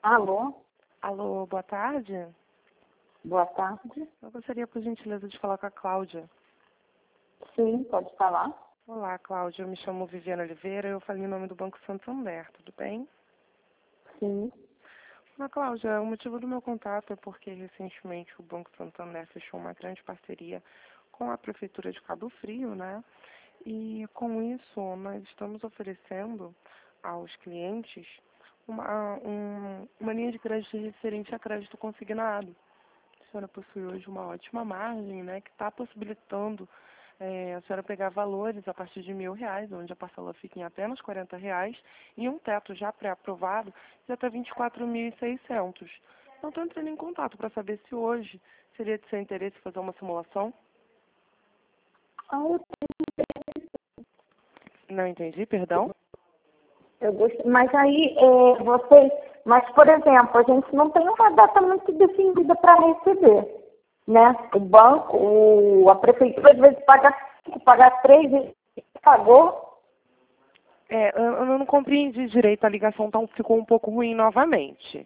Alô, Alô, boa tarde. boa tarde. Eu gostaria, por gentileza, de falar com a Cláudia. Sim, pode falar. Olá, Cláudia. Eu me chamo Viviana Oliveira. Eu falei em nome do Banco Santander, tudo bem? Sim. Olá, Cláudia. O motivo do meu contato é porque recentemente o Banco Santander fechou uma grande parceria com a Prefeitura de Cabo Frio, né? E com isso nós estamos oferecendo aos clientes uma linha de crédito referente a crédito consignado. A senhora possui hoje uma ótima margem, né, que está possibilitando a senhora pegar valores a partir de R$ 1.000, onde a parcela fica em apenas R$ 40, e um teto já pré-aprovado de até 24.600. Então, estou entrando em contato para saber se hoje seria de seu interesse fazer uma simulação. Ah, Não entendi, perdão? eu gosto, mas aí vocês, mas por exemplo, a gente não tem uma data muito definida para receber, né? O banco, a prefeitura às vezes paga 5, paga 3, pagou. Eu não compreendi direito, a ligação ficou um pouco ruim novamente.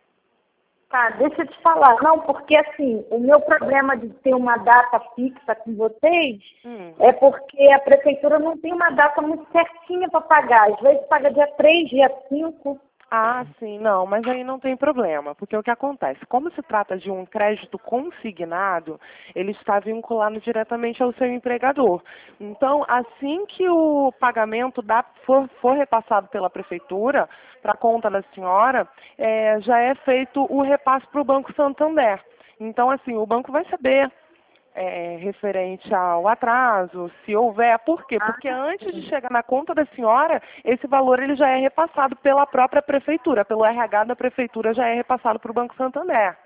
Tá, deixa eu te falar. Não, porque assim, o meu problema de ter uma data fixa com vocês é porque a prefeitura não tem uma data muito certinha para pagar. Às vezes paga dia 3, dia 5. Ah, sim, não, mas aí não tem problema, porque o que acontece? Como se trata de um crédito consignado, ele está vinculado diretamente ao seu empregador. Então, assim que o pagamento for repassado pela prefeitura para a conta da senhora, já é feito o repasse para o Banco Santander. Então, assim, o banco vai saber referente ao atraso, se houver. Por quê? Porque antes de chegar na conta da senhora, esse valor ele já é repassado pela própria prefeitura, pelo RH da prefeitura já é repassado para o Banco Santander.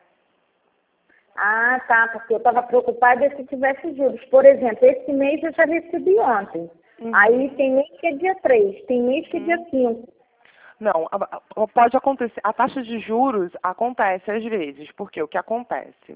Ah, tá, porque eu estava preocupada se tivesse juros. Por exemplo, esse mês eu já recebi ontem. Aí tem mês que é dia 3, tem mês que é dia 5. Não, pode acontecer. A taxa de juros acontece às vezes, porque o que acontece?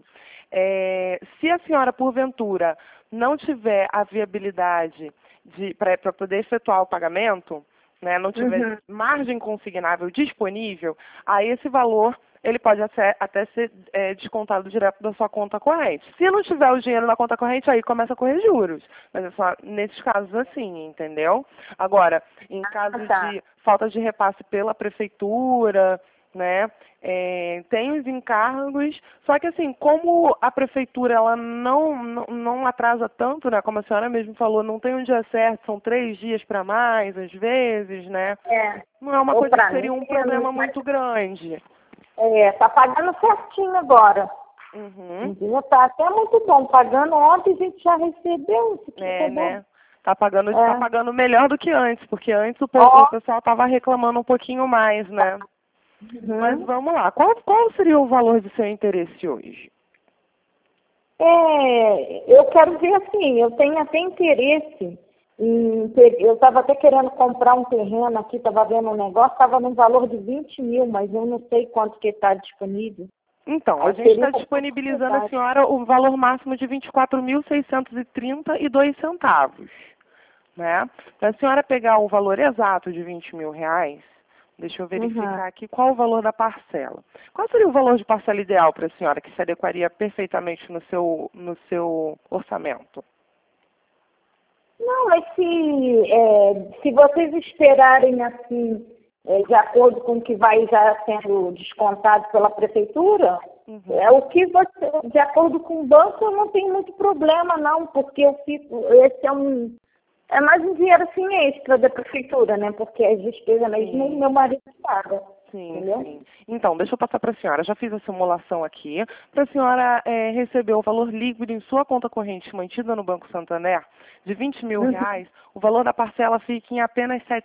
Se a senhora, porventura, não tiver a viabilidade para poder efetuar o pagamento, né, não tiver margem consignável disponível, aí esse valor ele pode até ser descontado direto da sua conta corrente. Se não tiver o dinheiro na conta corrente, aí começa a correr juros. Mas é só nesses casos assim, entendeu? Agora, em caso de falta de repasse pela prefeitura, né, tem os encargos, só que assim, como a prefeitura ela não atrasa tanto, né, como a senhora mesmo falou, não tem um dia certo, são 3 dias para mais, às vezes, né, não é uma coisa que seria um problema muito grande. Tá pagando certinho agora. Entendeu? Tá até muito bom. Pagando ontem a gente já recebeu. Né? Tá pagando melhor do que antes, porque antes o pessoal tava reclamando um pouquinho mais, né? Mas vamos lá. Qual seria o valor de seu interesse hoje? Eu quero ver assim, eu tenho até interesse eu estava até querendo comprar um terreno aqui, estava vendo um negócio, estava no valor de 20 mil, mas eu não sei quanto que está disponível. Então, a gente está disponibilizando a senhora o valor máximo de R$ 24.632, né? Para a senhora pegar o valor exato de R$ 20.000, deixa eu verificar aqui qual o valor da parcela. Qual seria o valor de parcela ideal para a senhora, que se adequaria perfeitamente no seu orçamento? Não, mas se vocês esperarem assim, de acordo com o que vai já sendo descontado pela prefeitura, o que de acordo com o banco, eu não tenho muito problema não, porque esse é mais um dinheiro assim extra da prefeitura, né? Porque as despesas mesmo meu marido paga. Sim. Então, deixa eu passar para a senhora. Já fiz a simulação aqui. Para a senhora receber o valor líquido em sua conta corrente mantida no Banco Santander de R$ 20.000, o valor da parcela fica em apenas R$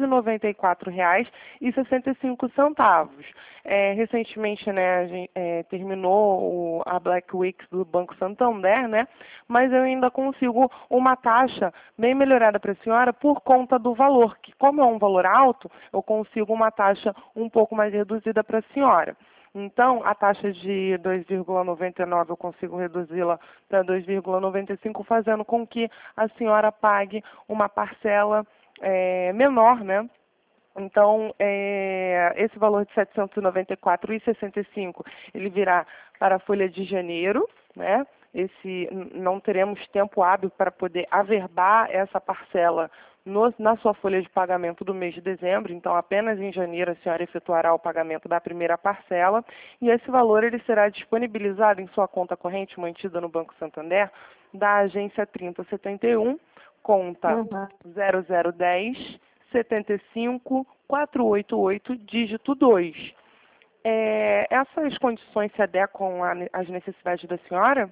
794,65. Recentemente, né, terminou a Black Week do Banco Santander, né? Mas eu ainda consigo uma taxa bem melhorada para a senhora por conta do valor, que como é um valor alto, eu consigo uma taxa um pouco mais reduzida para a senhora. Então, a taxa de 2,99 eu consigo reduzi-la para 2,95, fazendo com que a senhora pague uma parcela menor, né? Então, esse valor de R$ 794,65, ele virá para a folha de janeiro, né? Não teremos tempo hábil para poder averbar essa parcela na sua folha de pagamento do mês de dezembro, então apenas em janeiro a senhora efetuará o pagamento da primeira parcela, e esse valor ele será disponibilizado em sua conta corrente mantida no Banco Santander, da agência 3071, conta 0010 75 488, dígito 2. Essas condições se adequam às necessidades da senhora?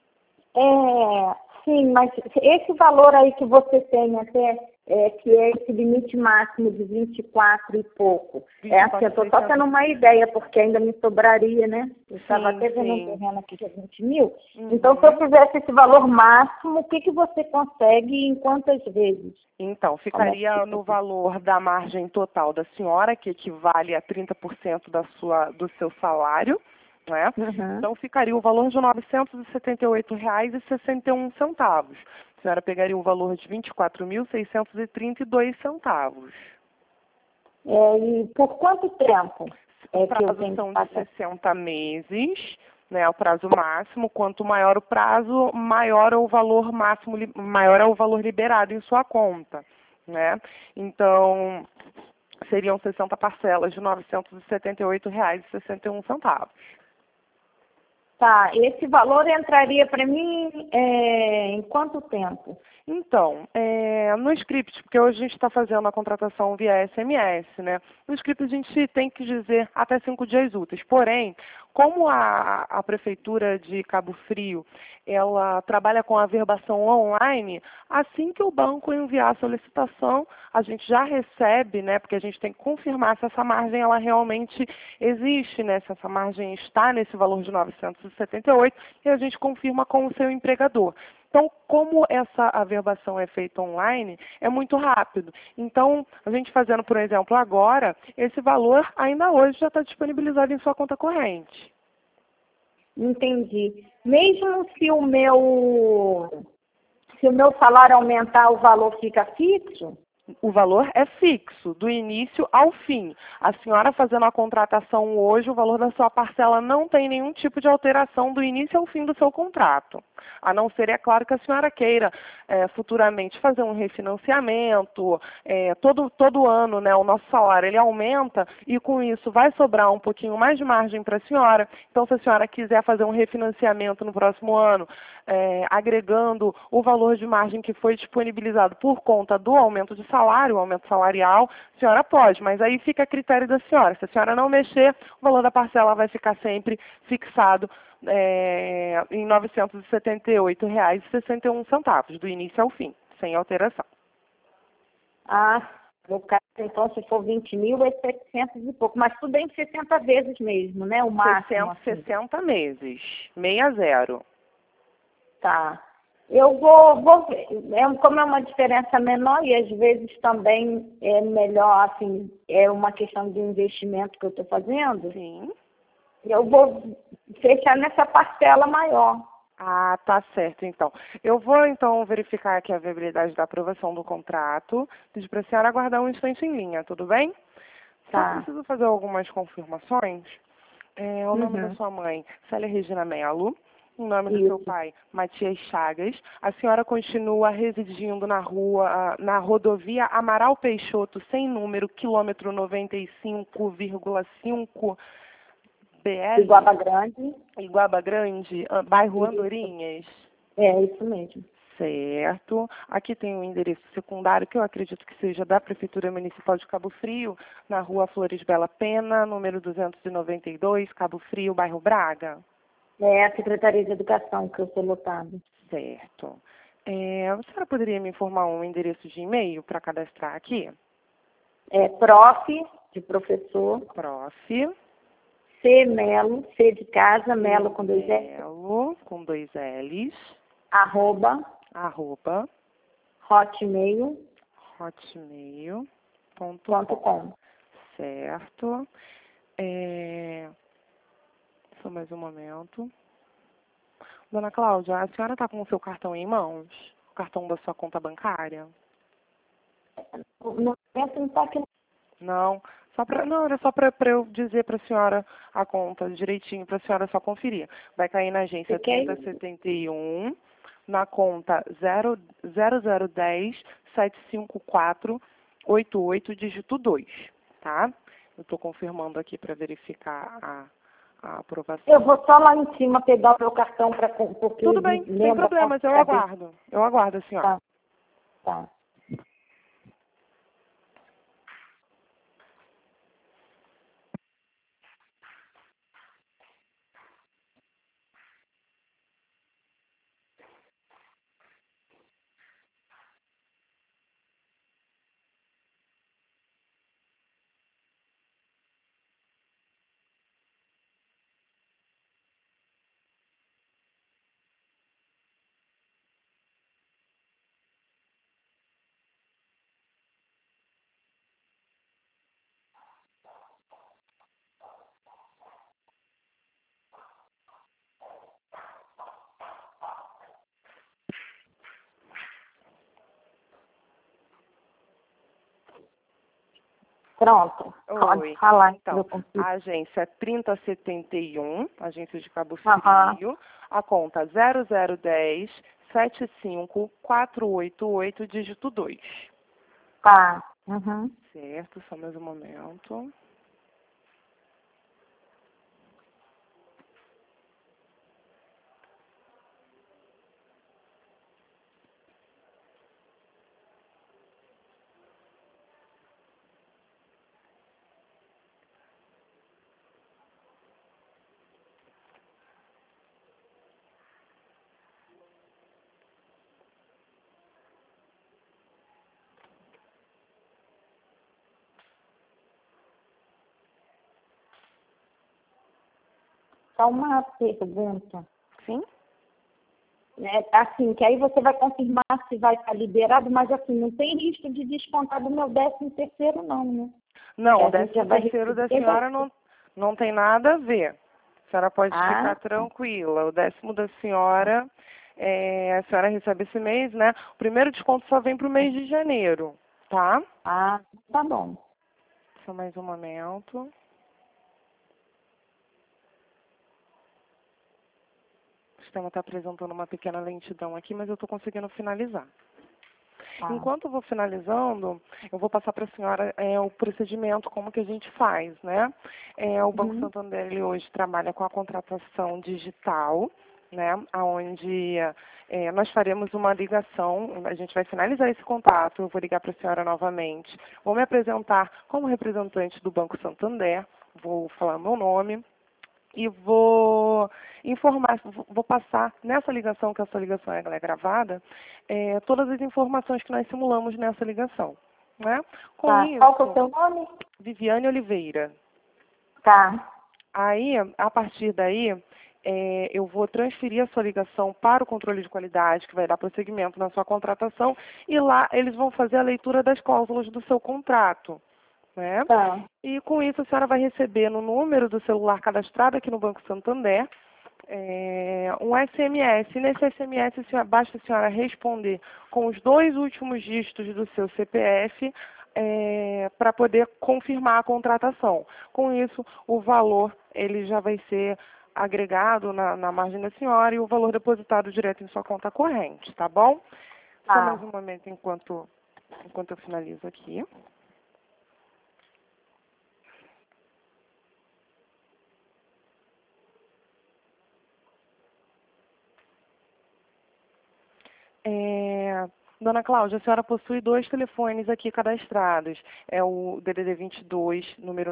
Sim, mas esse valor aí que você tem até, que é esse limite máximo de 24 e pouco, assim, eu estou só tendo uma ideia, porque ainda me sobraria, né? Eu estava até vendo um terreno aqui que é 20 mil. Então, se eu fizesse esse valor máximo, o que você consegue e em quantas vezes? Então, ficaria no valor da margem total da senhora, que equivale a 30% do seu salário, né? Então, ficaria o valor de R$ 978,61. A senhora pegaria o valor de R$ 24.632. E por quanto tempo? O prazo são de 60 meses, né? O prazo máximo. Quanto maior o prazo, maior é o valor máximo, maior é o valor liberado em sua conta, né? Então, seriam 60 parcelas de R$ 978,61. Tá, esse valor entraria para mim em quanto tempo? Então, no script, porque hoje a gente está fazendo a contratação via SMS, né? No script a gente tem que dizer até 5 dias úteis. Porém, como a Prefeitura de Cabo Frio, ela trabalha com a averbação online, assim que o banco enviar a solicitação, a gente já recebe, né? Porque a gente tem que confirmar se essa margem ela realmente existe, né? Se essa margem está nesse valor de 978, e a gente confirma com o seu empregador. Então, como essa averbação é feita online, é muito rápido. Então, a gente fazendo, por exemplo, agora, esse valor ainda hoje já está disponibilizado em sua conta corrente. Entendi. Mesmo se o meu salário aumentar, o valor fica fixo? O valor é fixo, do início ao fim. A senhora fazendo a contratação hoje, o valor da sua parcela não tem nenhum tipo de alteração do início ao fim do seu contrato. A não ser, é claro, que a senhora queira futuramente fazer um refinanciamento. Todo ano, né, o nosso salário ele aumenta e com isso vai sobrar um pouquinho mais de margem para a senhora. Então, se a senhora quiser fazer um refinanciamento no próximo ano, agregando o valor de margem que foi disponibilizado por conta do aumento de salário, o aumento salarial, a senhora pode, mas aí fica a critério da senhora. Se a senhora não mexer, o valor da parcela vai ficar sempre fixado em R$ 978,61, do início ao fim, sem alteração. No caso, então, se for 20 mil, é 700 e pouco, mas tudo em 60 vezes mesmo, né? O máximo. 60 meses, 60. Tá. Eu vou ver. Como é uma diferença menor e às vezes também é melhor, assim, é uma questão de investimento que eu estou fazendo. Sim. Eu vou fechar nessa parcela maior. Ah, tá certo, então. Eu vou, então, verificar aqui a viabilidade da aprovação do contrato. Pedir para a senhora aguardar um instante em linha, tudo bem? Tá. Só preciso fazer algumas confirmações. O nome da sua mãe, Célia Regina Melo. O nome do seu pai, Matias Chagas. A senhora continua residindo na rodovia Amaral Peixoto, sem número, quilômetro 95,5 BL. Iguaba Grande, bairro Andorinhas. É, isso mesmo. Certo. Aqui tem um endereço secundário, que eu acredito que seja da Prefeitura Municipal de Cabo Frio, na rua Flores Bela Pena, número 292, Cabo Frio, bairro Braga. É a Secretaria de Educação que eu sou lotada. Certo. A senhora poderia me informar um endereço de e-mail para cadastrar aqui? Prof, de professor. Prof. C. Melo, C de casa, Melo com 2 L's. Melo com 2 L's. Arroba. Hotmail.com. Certo. Só mais um momento. Dona Cláudia, a senhora está com o seu cartão em mãos? O cartão da sua conta bancária? No momento não está aqui. Não, não, era só para eu dizer para a senhora a conta direitinho, para a senhora só conferir. Vai cair na agência 3071, na conta 0010 754 88, dígito 2, tá? Eu estou confirmando aqui para verificar a aprovação. Eu vou só lá em cima pegar o meu cartão para... Tudo bem, sem problemas, eu aguardo. Eu aguardo, senhora. Tá. Pronto. Oi. Pode falar. Então, a agência é 3071, agência de Cabo Frio, a conta 0010 75488, dígito 2. Tá. Certo, só mais um momento. Só uma pergunta. Sim? Assim, que aí você vai confirmar se vai estar liberado, mas assim, não tem risco de descontar do meu 13º não, né? Não, o 13º da senhora não tem nada a ver. A senhora pode ficar tranquila. O 10º da senhora, a senhora recebe esse mês, né? O primeiro desconto só vem para o mês de janeiro, tá? Ah, tá bom. Só mais um momento. O sistema está apresentando uma pequena lentidão aqui, mas eu estou conseguindo finalizar. Enquanto eu vou finalizando, eu vou passar para a senhora o procedimento, como que a gente faz, né? O Banco Santander, ele hoje trabalha com a contratação digital, né? Onde nós faremos uma ligação, a gente vai finalizar esse contato, eu vou ligar para a senhora novamente, vou me apresentar como representante do Banco Santander, vou falar meu nome, e vou informar, vou passar nessa ligação, que essa ligação ela é gravada, todas as informações que nós simulamos nessa ligação. Né? Com isso, qual que é o seu nome? Viviane Oliveira. Tá. Aí, a partir daí, eu vou transferir a sua ligação para o controle de qualidade, que vai dar prosseguimento na sua contratação, e lá eles vão fazer a leitura das cláusulas do seu contrato. Né? Tá. E com isso a senhora vai receber no número do celular cadastrado aqui no Banco Santander um SMS. E nesse SMS basta a senhora responder com os 2 últimos dígitos do seu CPF para poder confirmar a contratação. Com isso, o valor ele já vai ser agregado na margem da senhora e o valor depositado direto em sua conta corrente, tá bom? Só mais um momento enquanto eu finalizo aqui. Dona Cláudia, a senhora possui 2 telefones aqui cadastrados. É o DDD 22, número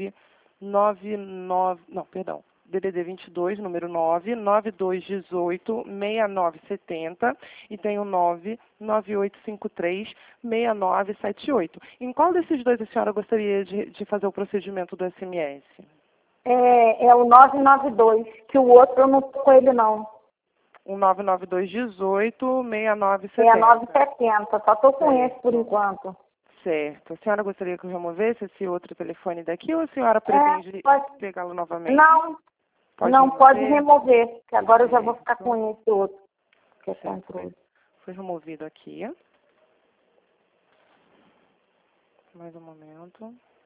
DDD 22, número 9218 6970 e tem o 99853 6978. Em qual desses dois a senhora gostaria de fazer o procedimento do SMS? É o 992, que o outro eu não tô com ele não. O 99218 6970. 6970, só estou com esse por enquanto. Certo. A senhora gostaria que eu removesse esse outro telefone daqui ou a senhora pretende pegá-lo novamente? Não, pode remover, que agora eu já vou ficar com esse outro, que é controle. Foi removido aqui. Mais um momento.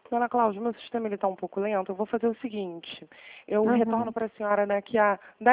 Dona Cláudia, meu sistema está um pouco lento, eu vou fazer o seguinte, eu retorno para a senhora daqui a